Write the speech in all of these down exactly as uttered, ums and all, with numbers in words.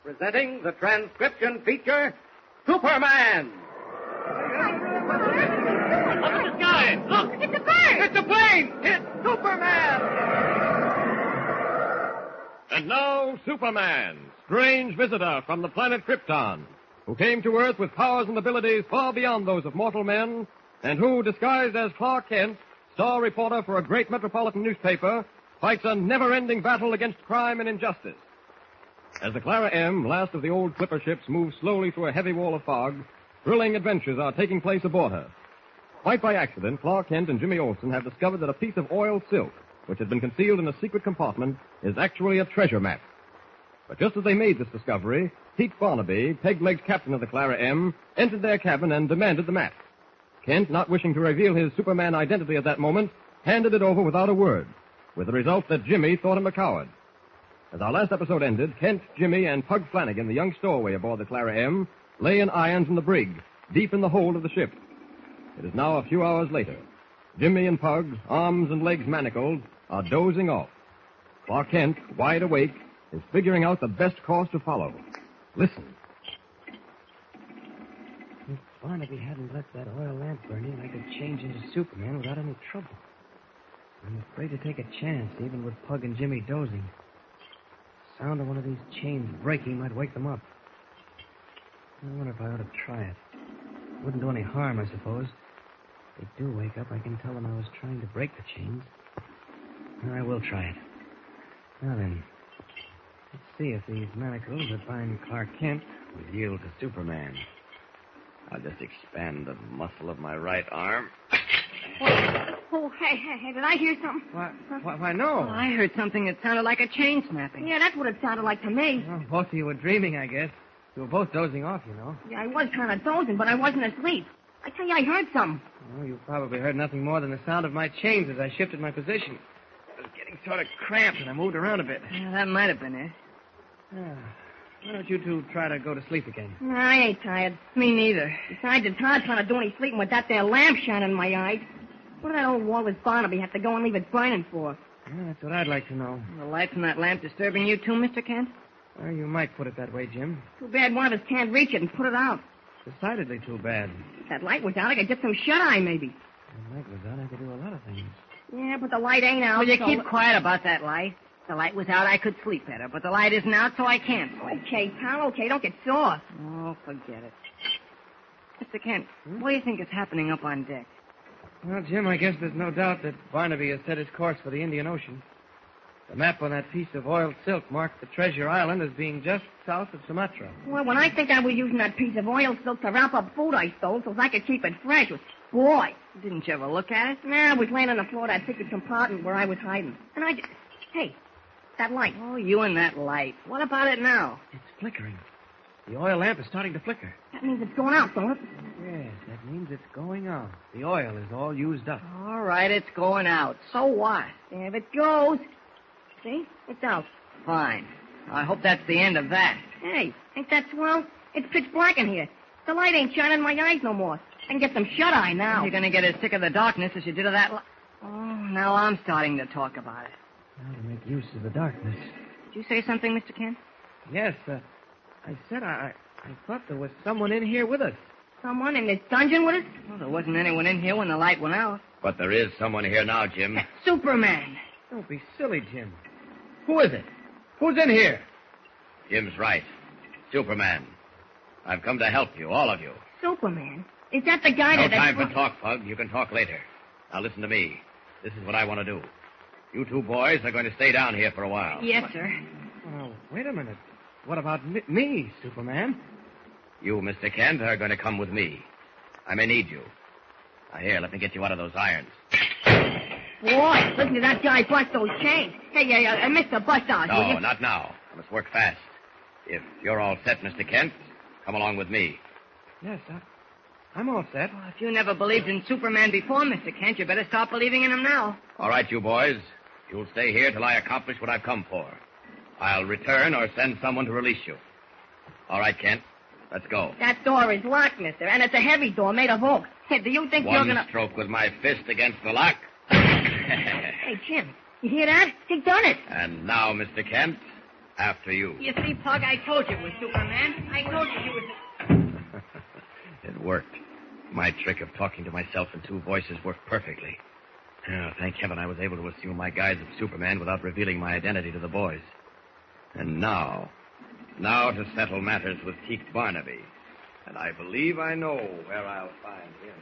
presenting the transcription feature, Superman. Up in the sky! Look! It's a bird! It's a plane! It's Superman! And now, Superman, strange visitor from the planet Krypton, who came to Earth with powers and abilities far beyond those of mortal men, and who, disguised as Clark Kent, star reporter for a great metropolitan newspaper, fights a never-ending battle against crime and injustice. As the Clara M, last of the old clipper ships, moves slowly through a heavy wall of fog, thrilling adventures are taking place aboard her. Quite by accident, Clark Kent and Jimmy Olsen have discovered that a piece of oiled silk, which had been concealed in a secret compartment, is actually a treasure map. But just as they made this discovery, Pete Barnaby, Pegleg's captain of the Clara M, entered their cabin and demanded the map. Kent, not wishing to reveal his Superman identity at that moment, handed it over without a word, with the result that Jimmy thought him a coward. As our last episode ended, Kent, Jimmy, and Pug Flanagan, the young stowaway aboard the Clara M, lay in irons in the brig, deep in the hold of the ship. It is now a few hours later. Jimmy and Pug, arms and legs manacled, are dozing off. Clark Kent, wide awake, is figuring out the best course to follow. Listen. If Barnaby hadn't left that oil lamp burning, I could change into Superman without any trouble. I'm afraid to take a chance, even with Pug and Jimmy dozing. The sound of one of these chains breaking might wake them up. I wonder if I ought to try it. Wouldn't do any harm, I suppose. If they do wake up, I can tell them I was trying to break the chains. I will try it. Now then, let's see if these manacles that bind Clark Kent will yield to Superman. I'll just expand the muscle of my right arm. Oh, hey, hey, hey, did I hear something? Why, why, why no. Well, I heard something that sounded like a chain snapping. Yeah, that's what it sounded like to me. Well, both of you were dreaming, I guess. You were both dozing off, you know. Yeah, I was kind of dozing, but I wasn't asleep. I tell you, I heard something. Well, you probably heard nothing more than the sound of my chains as I shifted my position. I was getting sort of cramped, and I moved around a bit. Yeah, that might have been it. Yeah. Why don't you two try to go to sleep again? No, I ain't tired. Me neither. Besides, it's hard trying to do any sleeping with that there lamp shining in my eyes. What did that old Wallace Barnaby have to go and leave it burning for? Yeah, that's what I'd like to know. The light from that lamp disturbing you too, Mister Kent? Well, you might put it that way, Jim. Too bad one of us can't reach it and put it out. Decidedly too bad. If that light was out, I could get some shut-eye, maybe. If the light was out, I could do a lot of things. Yeah, but the light ain't out. Will you so... keep quiet about that light? If the light was out, I could sleep better, but the light isn't out, so I can't sleep. Okay, pal, okay, don't get sore. Oh, forget it. Mister Kent, hmm? What do you think is happening up on deck? Well, Jim, I guess there's no doubt that Barnaby has set his course for the Indian Ocean. The map on that piece of oiled silk marked the treasure island as being just south of Sumatra. Well, when I think I was using that piece of oil silk to wrap up food I stole so I could keep it fresh, boy. Didn't you ever look at it? Nah, I was laying on the floor of that secret compartment where I was hiding. And I just... Hey, that light. Oh, you and that light. What about it now? It's flickering. The oil lamp is starting to flicker. That means it's going out, don't it? Yes, that means it's going out. The oil is all used up. All right, it's going out. So what? There it goes. See? It's out. Fine. I hope that's the end of that. Hey, ain't that swell? It's pitch black in here. The light ain't shining in my eyes no more. I can get some shut-eye now. You're going to get as sick of the darkness as you did of that light. Oh, now I'm starting to talk about it. Now to make use of the darkness. Did you say something, Mister Kent? Yes, uh, I said I, I thought there was someone in here with us. Someone in this dungeon with us? Well, there wasn't anyone in here when the light went out. But there is someone here now, Jim. Superman. Don't be silly, Jim. Who is it? Who's in here? Jim's right. Superman. I've come to help you, all of you. Superman? Is that the guy no that... No time that... for talk, Pug. You can talk later. Now listen to me. This is what I want to do. You two boys are going to stay down here for a while. Yes, sir. Oh, wait a minute. What about me, me, Superman? You, Mister Kent, are going to come with me. I may need you. Now, here, let me get you out of those irons. Boy, listen to that guy bust those chains. Hey, uh, uh, Mister Bustard, No, will you... not now. I must work fast. If you're all set, Mister Kent, come along with me. Yes, I, I'm all set. Well, if you never believed in Superman before, Mister Kent, you better stop believing in him now. All right, you boys. You'll stay here till I accomplish what I've come for. I'll return or send someone to release you. All right, Kent. Let's go. That door is locked, mister, and it's a heavy door made of oak. Hey, do you think One you're gonna... One stroke with my fist against the lock. Hey, Jim, you hear that? He done it. And now, Mister Kent, After you. You see, Pug, I told you it was Superman. I told you he was... It worked. My trick of talking to myself in two voices worked perfectly. Oh, thank heaven I was able to assume my guise of Superman without revealing my identity to the boys. And now, now to settle matters with Teak Barnaby. And I believe I know where I'll find him.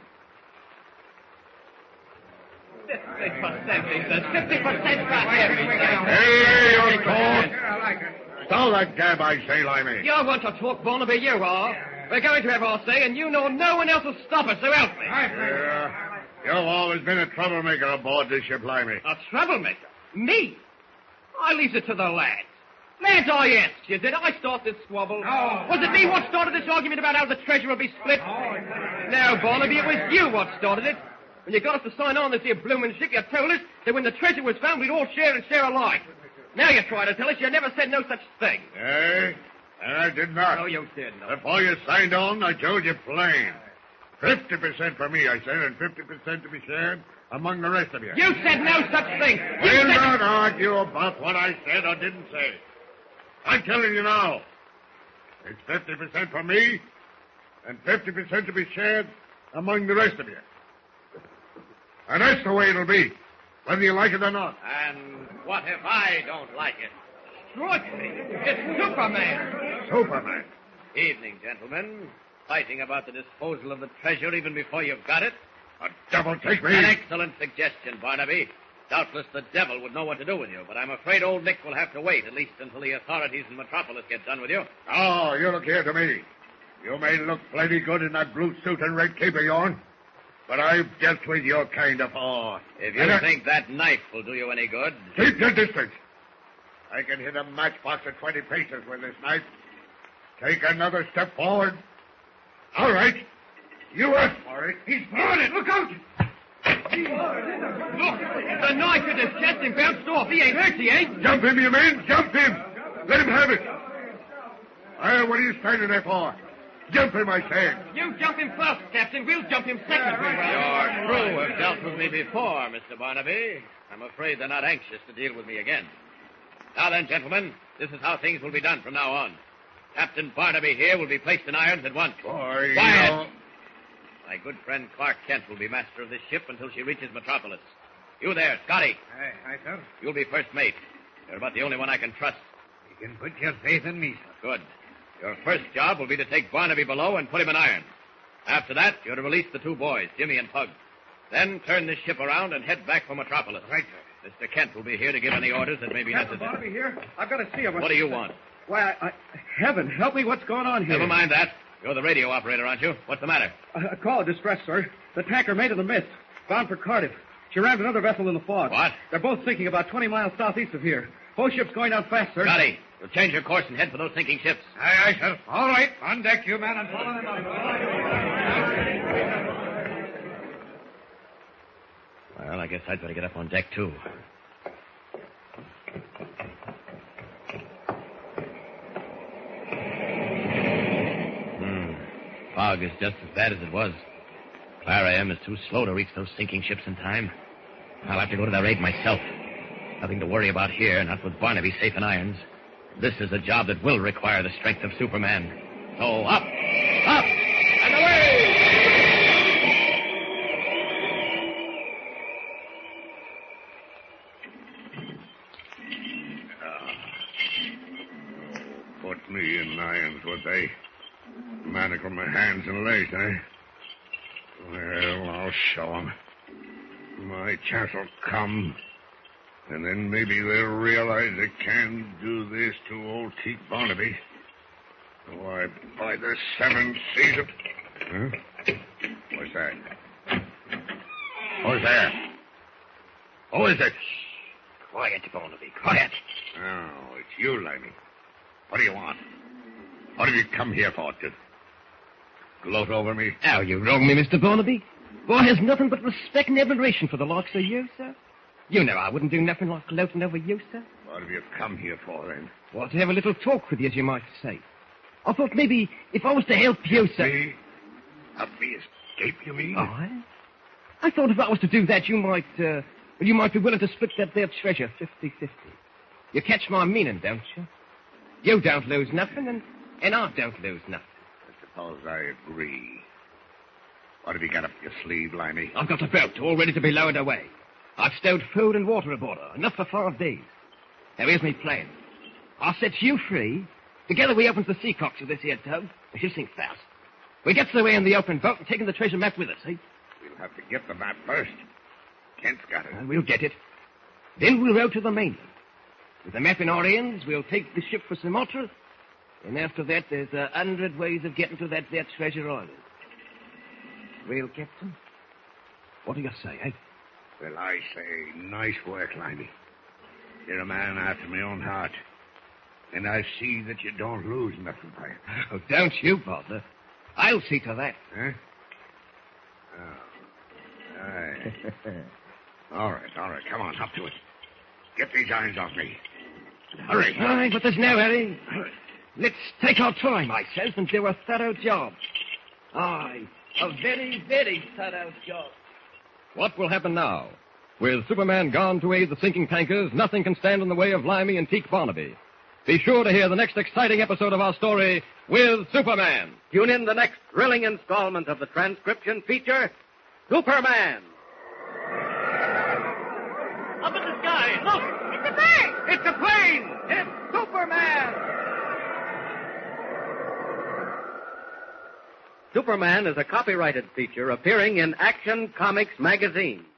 Fifty percent, he says. Fifty percent for everything. Hey, you talk. Stall that gab, I say, Limey. You want to talk, Barnaby, you are. We're going to have our say, and you know no one else will stop us, so help me. Yeah. You've always been a troublemaker aboard this ship, Limey. A troublemaker? Me? I leaves it to the lads. Lads, I asked you, did I start this squabble? No. Was it me what started this argument about how the treasure will be split? No, Barnaby, it was you what started it. When you got us to sign on this here bloomin' ship, you told us that when the treasure was found, we'd all share and share alike. Now you try to tell us you never said no such thing. Hey, and I did not. No, you did not. Before you signed on, I told you plain. Fifty percent for me, I said, and fifty percent to be shared among the rest of you. You said no such thing. You We'll said... not argue about what I said or didn't say. I'm telling you now. It's fifty percent for me, and fifty percent to be shared among the rest of you. And that's the way it'll be, whether you like it or not. And what if I don't like it? Strike me. It's Superman. Superman. Evening, gentlemen. Fighting about the disposal of the treasure even before you've got it? The devil take me. An excellent suggestion, Barnaby. Doubtless the devil would know what to do with you, but I'm afraid old Nick will have to wait, at least until the authorities in Metropolis get done with you. Oh, you look here to me. You may look plenty good in that blue suit and red cape of yourn, but I've dealt with your kind before. If you And I- think that knife will do you any good... Keep your distance. I can hit a matchbox at twenty paces with this knife. Take another step forward. All right. You asked for it. He's throwing it. Look out. Look, the knife hit his chest and bounced off. He ain't hurt, he ain't. Jump him, you men. Jump him. Let him have it. Well, what are you standing there for? Jump him, I say. You jump him first, Captain. We'll jump him second. Your crew have dealt with me before, Mister Barnaby. I'm afraid they're not anxious to deal with me again. Now then, gentlemen, this is how things will be done from now on. Captain Barnaby here will be placed in irons at once. Boy, Quiet! you know- My good friend Clark Kent will be master of this ship until she reaches Metropolis. You there, Scotty. Aye, aye, sir. You'll be first mate. You're about the only one I can trust. You can put your faith in me, sir. Good. Your first job will be to take Barnaby below and put him in irons. After that, you're to release the two boys, Jimmy and Pug. Then turn this ship around and head back for Metropolis. Right, sir. Mister Kent will be here to give any orders that may be Captain necessary. Barnaby here. I've got to see him. What do you want? Why, I, I, heaven, help me. What's going on here? Never mind that. You're the radio operator, aren't you? What's the matter? A, a call of distress, sir. The tanker made in the mist, bound for Cardiff. She rammed another vessel in the fog. What? They're both sinking about twenty miles southeast of here. Both ships going down fast, sir. Scotty, you'll change your course and head for those sinking ships. Aye, aye, sir. All right. On deck, you man, and follow them up. Well, I guess I'd better get up on deck, too. Hmm. Fog is just as bad as it was. Clara M is too slow to reach those sinking ships in time. I'll have to go to their aid myself. Nothing to worry about here, not with Barnaby safe in irons. This is a job that will require the strength of Superman. So up, up, and away! Put me in irons, would they? Manacle my hands and legs, eh? Well, I'll show 'em. My chance will come. And then maybe they'll realize they can do this to old Teak Barnaby. Why, by the seven seas of... Huh? What's that? Who's there? Who is it? Quiet, Barnaby, quiet. Oh, it's you, Limey. What do you want? What have you come here for, to gloat over me? Now, you wrong me, Mister Barnaby. Boy has nothing but respect and admiration for the likes of you, sir. You know I wouldn't do nothing like gloating over you, sir. What have you come here for, then? Well, to have a little talk with you, as you might say. I thought maybe if I was to help you, sir... Me? Help me escape, you mean? I? I thought if I was to do that, you might, uh, well, you might be willing to split that there treasure fifty-fifty. You catch my meaning, don't you? You don't lose nothing, and, and I don't lose nothing. I suppose I agree. What have you got up your sleeve, Limey? I've got a boat all ready to be lowered away. I've stowed food and water aboard her, enough for five days. Now, here's my plan. I'll set you free. Together we opens the sea cocks of this here tug. We should sink fast. We gets away in the open boat and taking the treasure map with us, eh? We'll have to get the map first. Kent's got it. And we'll get it. Then we'll row to the mainland. With the map in our hands, we'll take the ship for Sumatra. And after that, there's a hundred ways of getting to that there treasure island. Well, Captain, what do you say, eh? Well, I say, nice work, Limey. You're a man after my own heart. And I see that you don't lose nothing by it. Oh, don't you bother. I'll see to that. Huh? Oh. Aye. all right, all right. Come on, up to it. Get these irons off me. Hurry. All right, but there's no hurry. Let's take our time, I says, and do a thorough job. Aye, a very, very thorough job. What will happen now? With Superman gone to aid the sinking tankers, nothing can stand in the way of Limey and Teak Barnaby. Be sure to hear the next exciting episode of our story with Superman. Tune in the next thrilling installment of the transcription feature, Superman. Up in the sky, look! It's a bird! It's a plane! It's Superman! Superman is a copyrighted feature appearing in Action Comics magazine.